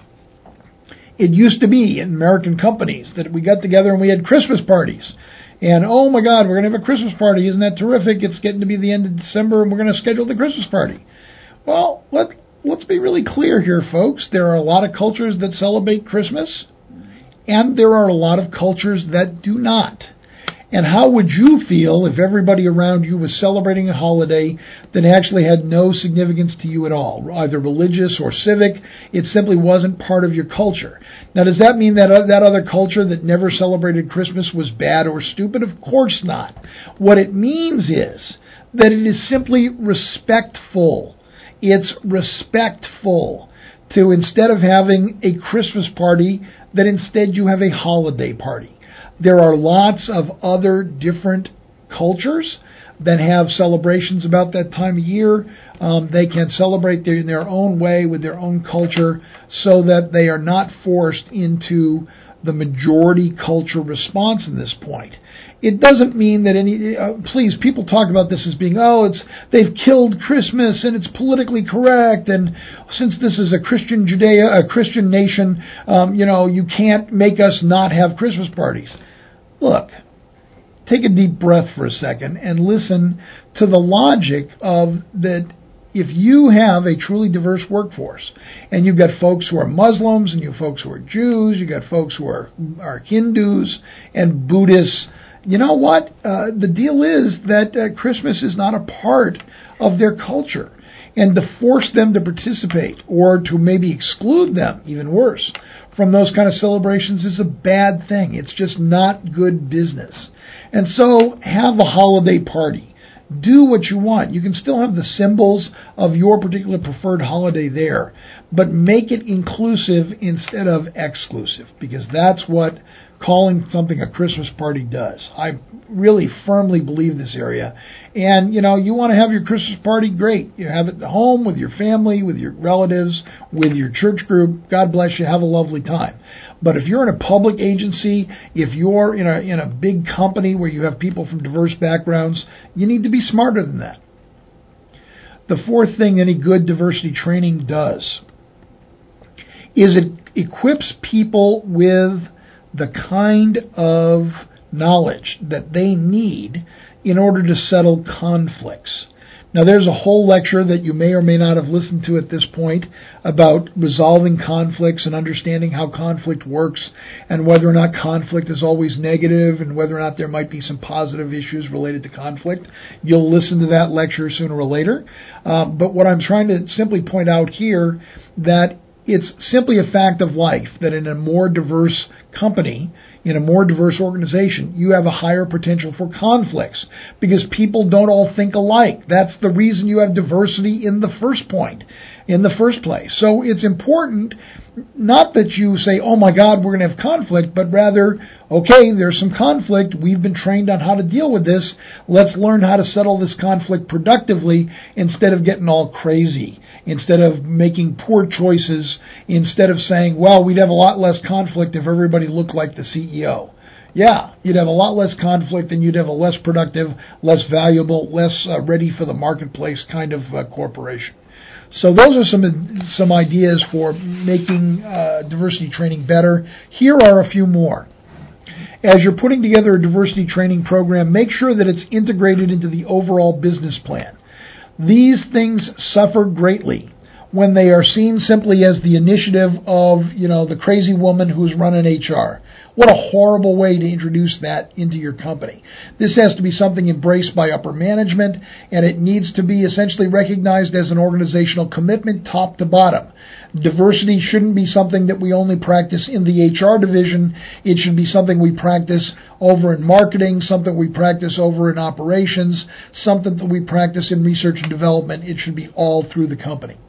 It used to be in American companies that we got together and we had Christmas parties. And, oh my God, we're going to have a Christmas party. Isn't that terrific? It's getting to be the end of December, and we're going to schedule the Christmas party. Well, let's be really clear here, folks. There are a lot of cultures that celebrate Christmas, and there are a lot of cultures that do not. And how would you feel if everybody around you was celebrating a holiday that actually had no significance to you at all, either religious or civic? It simply wasn't part of your culture. Now, does that mean that that other culture that never celebrated Christmas was bad or stupid? Of course not. What it means is that it is simply respectful. It's respectful to, instead of having a Christmas party, that instead you have a holiday party. There are lots of other different cultures that have celebrations about that time of year. They can celebrate in their own way with their own culture so that they are not forced into the majority culture response in this point. It doesn't mean that please, people talk about this as being, they've killed Christmas and it's politically correct, and since this is a Christian nation, you can't make us not have Christmas parties. Look, take a deep breath for a second and listen to the logic of that. If you have a truly diverse workforce, and you've got folks who are Muslims, and you have folks who are Jews, you've got folks who are Hindus and Buddhists, you know what? The deal is that Christmas is not a part of their culture. And to force them to participate or to maybe exclude them, even worse, from those kind of celebrations is a bad thing. It's just not good business. And so have a holiday party. Do what you want. You can still have the symbols of your particular preferred holiday there, but make it inclusive instead of exclusive, because that's what calling something a Christmas party does. I really firmly believe this area. And, you want to have your Christmas party, great. You have it at home with your family, with your relatives, with your church group. God bless you. Have a lovely time. But if you're in a public agency, if you're in a big company where you have people from diverse backgrounds, you need to be smarter than that. The fourth thing any good diversity training does is it equips people with the kind of knowledge that they need in order to settle conflicts. Now, there's a whole lecture that you may or may not have listened to at this point about resolving conflicts and understanding how conflict works and whether or not conflict is always negative and whether or not there might be some positive issues related to conflict. You'll listen to that lecture sooner or later. But what I'm trying to simply point out here, that it's simply a fact of life that in a more diverse company, in a more diverse organization, you have a higher potential for conflicts because people don't all think alike. That's the reason you have diversity in the first place. So it's important not that you say, oh my God, we're going to have conflict, but rather, okay, there's some conflict. We've been trained on how to deal with this. Let's learn how to settle this conflict productively instead of getting all crazy, instead of making poor choices, instead of saying, well, we'd have a lot less conflict if everybody looked like the CEO. Yeah, you'd have a lot less conflict and you'd have a less productive, less valuable, less ready for the marketplace kind of corporation. So those are some ideas for making diversity training better. Here are a few more. As you're putting together a diversity training program, make sure that it's integrated into the overall business plan. These things suffer greatly when they are seen simply as the initiative of, the crazy woman who's running HR. What a horrible way to introduce that into your company. This has to be something embraced by upper management, and it needs to be essentially recognized as an organizational commitment top to bottom. Diversity shouldn't be something that we only practice in the HR division. It should be something we practice over in marketing, something we practice over in operations, something that we practice in research and development. It should be all through the company.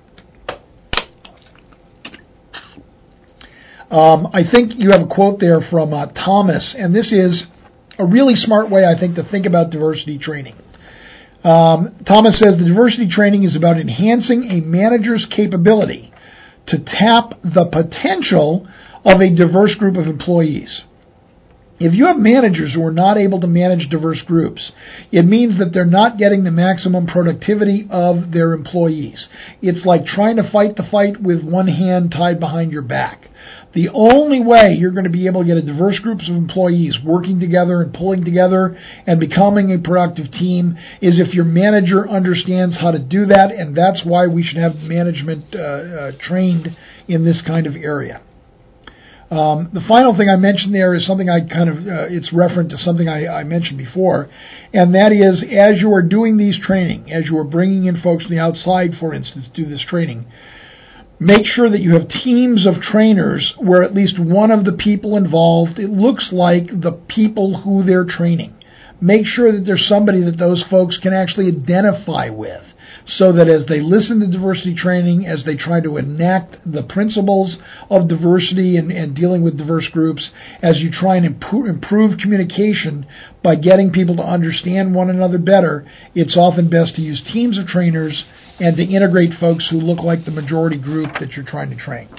I think you have a quote there from Thomas, and this is a really smart way, I think, to think about diversity training. Thomas says the diversity training is about enhancing a manager's capability to tap the potential of a diverse group of employees. If you have managers who are not able to manage diverse groups, it means that they're not getting the maximum productivity of their employees. It's like trying to fight the fight with one hand tied behind your back. The only way you're going to be able to get a diverse group of employees working together and pulling together and becoming a productive team is if your manager understands how to do that, and that's why we should have management trained in this kind of area. The final thing I mentioned there is something it's referent to something I mentioned before, and that is as you are doing these training, as you are bringing in folks from the outside, for instance, to do this training, make sure that you have teams of trainers where at least one of the people involved, it looks like the people who they're training. Make sure that there's somebody that those folks can actually identify with, so that as they listen to diversity training, as they try to enact the principles of diversity and dealing with diverse groups, as you try and improve communication by getting people to understand one another better, it's often best to use teams of trainers and to integrate folks who look like the majority group that you're trying to train.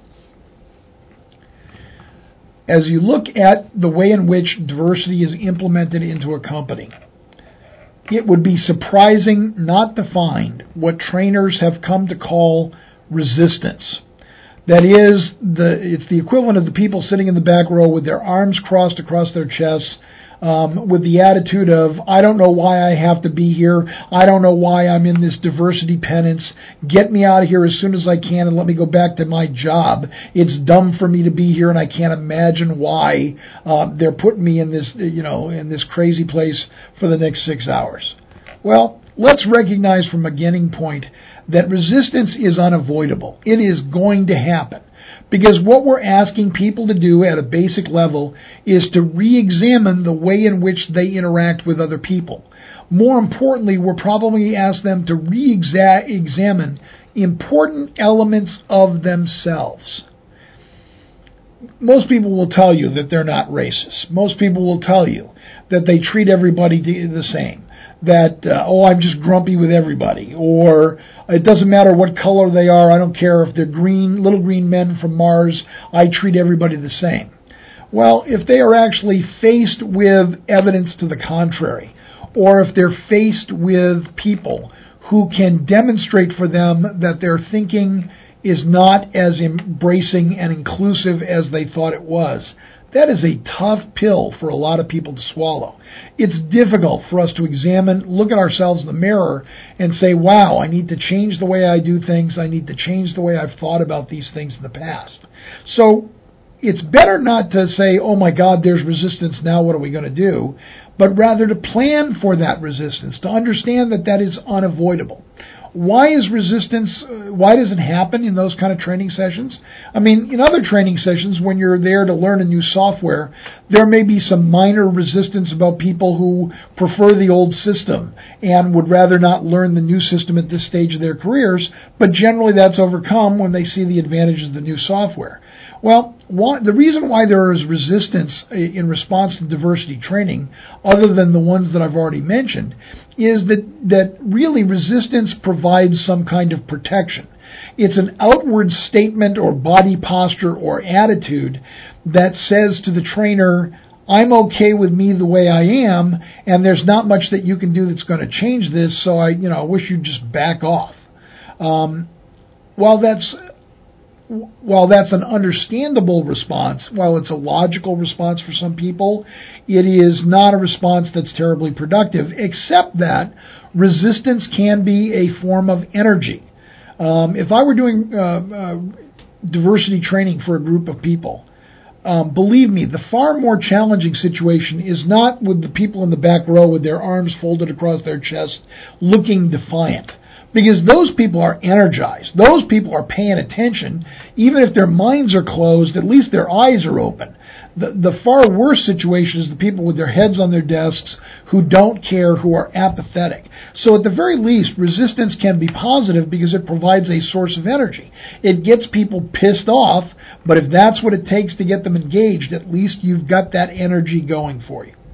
As you look at the way in which diversity is implemented into a company, it would be surprising not to find what trainers have come to call resistance. That is, it's the equivalent of the people sitting in the back row with their arms crossed across their chests, with the attitude of, I don't know why I have to be here. I don't know why I'm in this diversity penance. Get me out of here as soon as I can and let me go back to my job. It's dumb for me to be here, and I can't imagine why they're putting me in this, in this crazy place for the next 6 hours. Well, let's recognize from a beginning point that resistance is unavoidable. It is going to happen. Because what we're asking people to do at a basic level is to re-examine the way in which they interact with other people. More importantly, we're probably ask them to re-examine important elements of themselves. most people will tell you that they're not racist. Most people will tell you that they treat everybody the same. That, I'm just grumpy with everybody. Or it doesn't matter what color they are. I don't care if they're green, little green men from Mars. I treat everybody the same. Well, if they are actually faced with evidence to the contrary, or if they're faced with people who can demonstrate for them that their thinking is not as embracing and inclusive as they thought it was, that is a tough pill for a lot of people to swallow. It's difficult for us to examine, look at ourselves in the mirror and say, wow, I need to change the way I do things. I need to change the way I've thought about these things in the past. So it's better not to say, oh my God, there's resistance, now what are we going to do? But rather to plan for that resistance, to understand that that is unavoidable. Why is resistance, why does it happen in those kind of training sessions? I mean, in other training sessions, when you're there to learn a new software, there may be some minor resistance about people who prefer the old system and would rather not learn the new system at this stage of their careers, but generally that's overcome when they see the advantages of the new software. Well, the reason why there is resistance in response to diversity training, other than the ones that I've already mentioned, is that really resistance provides some kind of protection. It's an outward statement or body posture or attitude that says to the trainer, I'm okay with me the way I am, and there's not much that you can do that's going to change this, so I wish you'd just back off. While that's an understandable response, while it's a logical response for some people, it is not a response that's terribly productive, except that resistance can be a form of energy. If I were doing diversity training for a group of people, believe me, the far more challenging situation is not with the people in the back row with their arms folded across their chest looking defiant. Because those people are energized. Those people are paying attention. Even if their minds are closed, at least their eyes are open. The far worse situation is the people with their heads on their desks who don't care, who are apathetic. So at the very least, resistance can be positive because it provides a source of energy. It gets people pissed off, but if that's what it takes to get them engaged, at least you've got that energy going for you.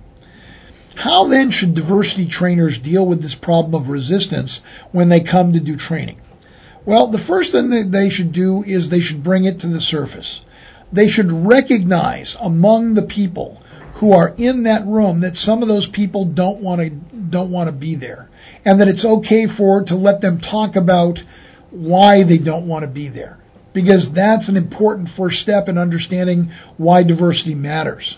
How then should diversity trainers deal with this problem of resistance when they come to do training? Well, the first thing that they should do is they should bring it to the surface. They should recognize among the people who are in that room that some of those people don't want to be there, and that it's okay to let them talk about why they don't want to be there, because that's an important first step in understanding why diversity matters.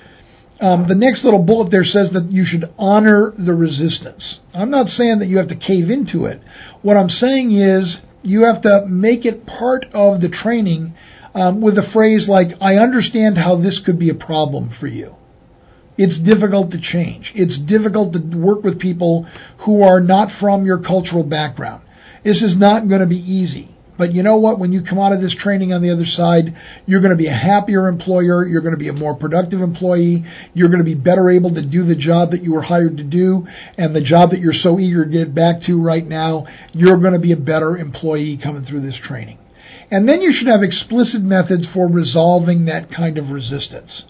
The next little bullet there says that you should honor the resistance. I'm not saying that you have to cave into it. What I'm saying is you have to make it part of the training with a phrase like, I understand how this could be a problem for you. It's difficult to change. It's difficult to work with people who are not from your cultural background. This is not going to be easy. But you know what? When you come out of this training on the other side, you're going to be a happier employer. You're going to be a more productive employee. You're going to be better able to do the job that you were hired to do, and the job that you're so eager to get back to right now. You're going to be a better employee coming through this training. And then you should have explicit methods for resolving that kind of resistance.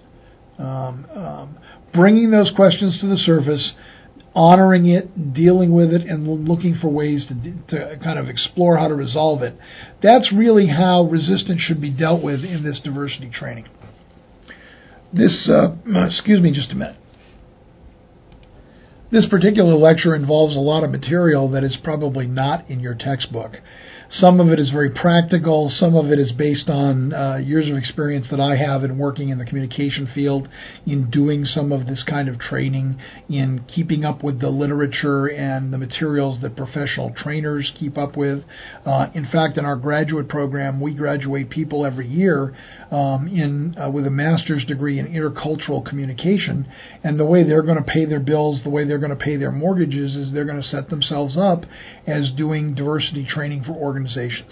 Bringing those questions to the surface, honoring it, dealing with it, and looking for ways to kind of explore how to resolve it. That's really how resistance should be dealt with in this diversity training. Excuse me just a minute. This particular lecture involves a lot of material that is probably not in your textbook. Some of it is very practical. Some of it is based on years of experience that I have in working in the communication field, in doing some of this kind of training, in keeping up with the literature and the materials that professional trainers keep up with. In fact, in our graduate program, we graduate people every year with a master's degree in intercultural communication, and the way they're going to pay their bills, the way they're going to pay their mortgages, is they're going to set themselves up as doing diversity training for organizations.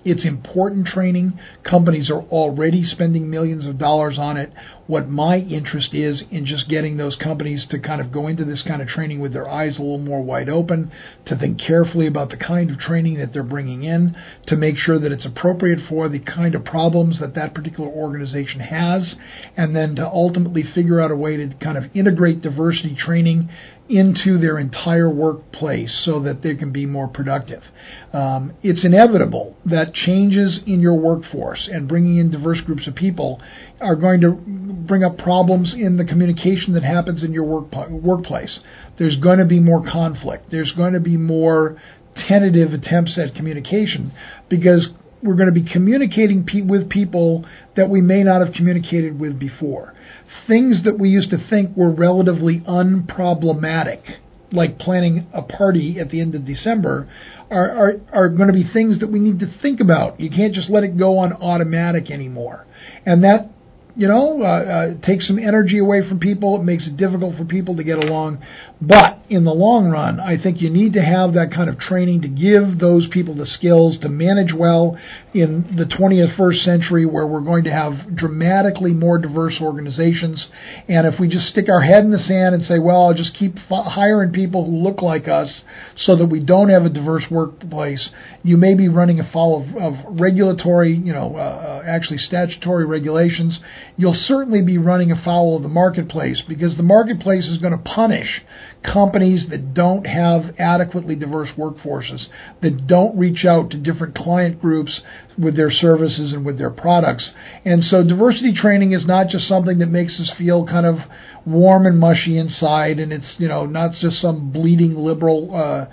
It's important training. Companies are already spending millions of dollars on it. What my interest is in just getting those companies to kind of go into this kind of training with their eyes a little more wide open, to think carefully about the kind of training that they're bringing in, to make sure that it's appropriate for the kind of problems that that particular organization has, and then to ultimately figure out a way to kind of integrate diversity training into their entire workplace so that they can be more productive. It's inevitable that changes in your workforce and bringing in diverse groups of people are going to bring up problems in the communication that happens in your workplace. There's going to be more conflict. There's going to be more tentative attempts at communication because we're going to be communicating with people that we may not have communicated with before. Things that we used to think were relatively unproblematic, like planning a party at the end of December, are going to be things that we need to think about. You can't just let it go on automatic anymore. And that, takes some energy away from people. It makes it difficult for people to get along. But in the long run, I think you need to have that kind of training to give those people the skills to manage well in the 21st century where we're going to have dramatically more diverse organizations. And if we just stick our head in the sand and say, well, I'll just keep hiring people who look like us so that we don't have a diverse workplace, you may be running afoul of regulatory, actually statutory regulations. You'll certainly be running afoul of the marketplace because the marketplace is going to punish companies that don't have adequately diverse workforces, that don't reach out to different client groups with their services and with their products. And so diversity training is not just something that makes us feel kind of warm and mushy inside, and it's not just some bleeding liberal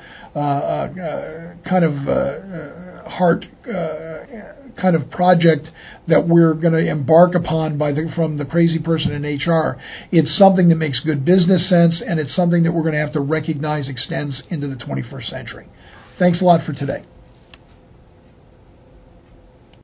kind of heart kind of project that we're going to embark upon from the crazy person in HR. It's something that makes good business sense, and it's something that we're going to have to recognize extends into the 21st century. Thanks a lot for today.